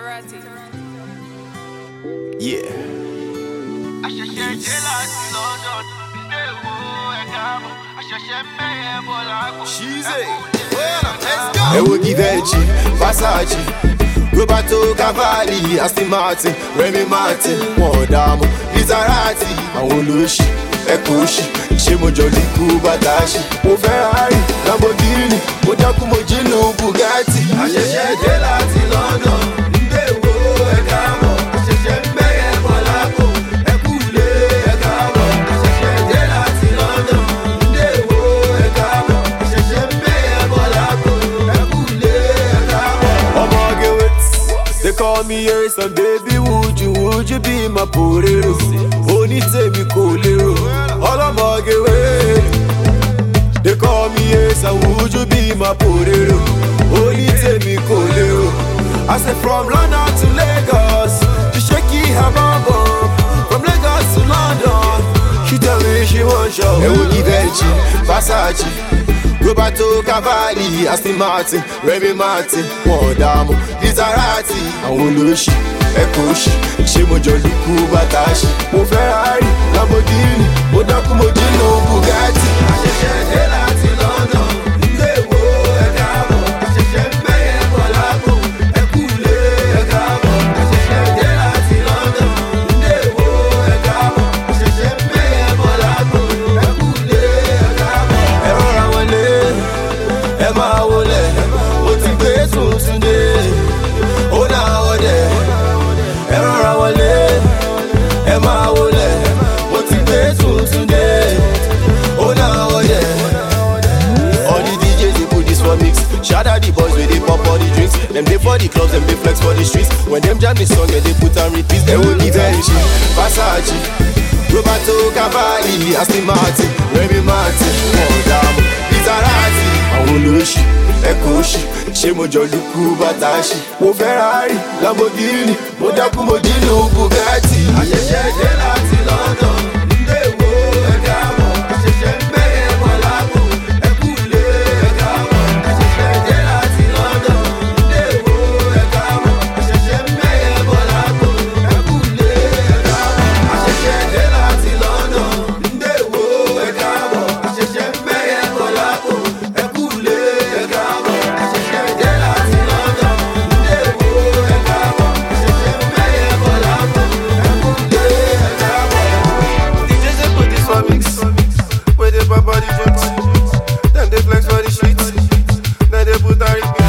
Tarati. Yeah. Sheezy. Let's go. Ewo Givenchy, Versace, Roberto Cavalli, Aston Martin, Remy Martin, Wondamo, Lizarati, àwọn olóṣì, ẹ̀kọ́ òṣì, ṣé mo jọ líkú bàtàṣì? Mo Ferrari, Lamborghini, mo dákú mo jínú Bugatti. Àṣẹ̀ṣẹ̀ dé láti London, ndé wo ẹ̀ka mọ̀, àṣẹ̀ṣẹ̀ ń bẹ̀rẹ̀ bọ̀ lápò, ẹ̀kú lé ẹ̀ka mọ̀, àṣẹ̀ṣẹ̀ dé láti London, ndé wo ẹ̀ka mọ̀, àṣẹ̀ṣẹ̀ ń bẹ̀rẹ̀ bọ̀ lápò, ẹ̀kú lé ẹ̀ka mọ̀. Ọmọge wait, they call me Harrison, baby would you be my porero? Onítèmi kò lérò, ọlọ́mọge wait. They call me Harrison, would you be my porero? Onítèmi kò lérò. I said from London to Lagos, she shaky her bum bum. From Lagos to London, she tell me she want show. Ewo Givenchy, Versace, Roberto Cavalli, Aston Martin, Remy Martin, Wondamo, Lizarati, àwọn olóṣì, ẹ̀kọ́ òṣì, ṣé mo jọ líkú bàtàṣì? Mo Ferrari, Lamborghini, mo dákú mo jínú Bugatti. Àṣẹ̀ṣẹ̀ dé láti London, ndé wo ẹ̀ka mọ̀, àṣẹ̀ṣẹ̀ ń bẹ̀rẹ̀ bọ̀ lápò, ẹ̀kú lé ẹ̀ka mọ̀. Àṣẹ̀ṣẹ̀ dé láti London, ndé wo ẹ̀ka mọ̀, àṣẹ̀ṣẹ̀ ń bẹ̀rẹ̀ bọ̀ lápò, ẹ̀kú lé ẹ̀ka mọ̀. Ẹ rọra wọlé, ẹ máa wọlé, mo ti gbé tuntun dé, ó náà wọlé. Ẹ rọra wọlé, ẹ máa wọlé, mo ti gbé tuntun dé, ó náà wọlé. All the DJs they put this for mix. Shout out the boys where they pop all the drinks. Them they for the clubs, them they flex for the streets. When them jam the song, yeah, they put on repeats. They will Givenchy, Versace, Roberto Cavalli, Aston Martin, Remy Martin, Wondamo, Lizarati, àwọn olóṣì, ẹ̀kọ́ òṣì, ṣé mo jọ líkú bàtàṣì? Mo Ferrari, Lamborghini, mo dákú mo jínú Bugatti. Àṣẹ̀ṣẹ̀ dé láti London, ndé wo ẹ̀ka mọ̀, àṣẹ̀ṣẹ̀ ń bẹ̀rẹ̀ bọ̀ lápò, ẹ̀kú lé ẹ̀ka mọ̀. Àṣẹ̀ṣẹ̀ dé láti London, ndé wo ẹ̀ka mọ̀, àṣẹ̀ṣẹ̀ ń bẹ̀rẹ̀ bọ̀ lápò, ẹ̀kú lé ẹ̀ka mọ̀. Àṣẹ̀ṣẹ̀ dé láti London, ndé wo ẹ̀ka mọ̀, àṣẹ̀ṣẹ̀ ń bẹ̀rẹ̀ bọ̀ lápò, ẹ̀kú lé ẹ̀ka mọ̀. Àṣẹ̀ṣẹ̀ dé láti London, ndé wo ẹ̀ka mọ̀, àṣẹ̀ṣẹ̀ ń bẹ̀rẹ̀ bọ̀ lápò, ẹ̀kú lé ẹ̀ka mọ̀. DJs they put this for mix, where they pop all the drinks. Then they flex for the streets, then they put on repeat.